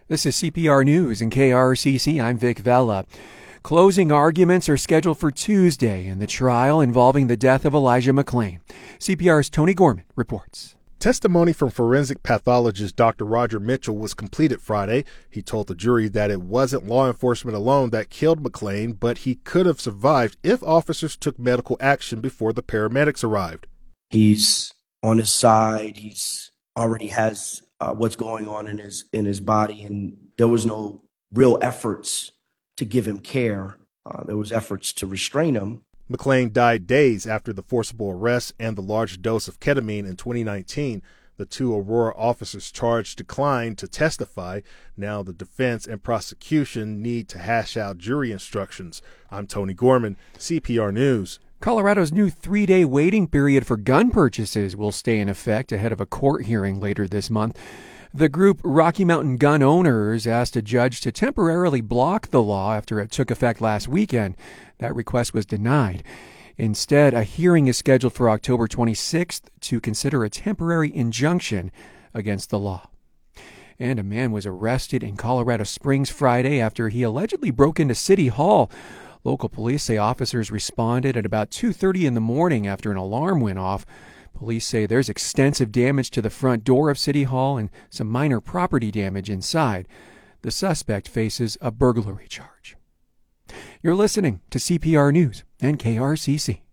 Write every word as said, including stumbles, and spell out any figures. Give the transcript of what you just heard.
This is C P R News and K R C C. I'm Vic Vella. Closing arguments are scheduled for Tuesday in the trial involving the death of Elijah McClain. C P R's Tony Gorman reports. Testimony from forensic pathologist Doctor Roger Mitchell was completed Friday. He told the jury that it wasn't law enforcement alone that killed McClain, but he could have survived if officers took medical action before the paramedics arrived. He's on his side. He's already has uh, what's going on in his in his body, and there was no real efforts to give him care. Uh, there was efforts to restrain him. McClain died days after the forcible arrest and the large dose of ketamine in twenty nineteen. The two Aurora officers charged declined to testify. Now the defense and prosecution need to hash out jury instructions. I'm Tony Gorman, C P R News. Colorado's new three-day waiting period for gun purchases will stay in effect ahead of a court hearing later this month. The group Rocky Mountain Gun Owners asked a judge to temporarily block the law after it took effect last weekend. That request was denied. Instead, a hearing is scheduled for October twenty-sixth to consider a temporary injunction against the law. And a man was arrested in Colorado Springs Friday after he allegedly broke into City Hall. Local police say officers responded at about two thirty in the morning after an alarm went off. Police say there's extensive damage to the front door of City Hall and some minor property damage inside. The suspect faces a burglary charge. You're listening to C P R News and K R C C.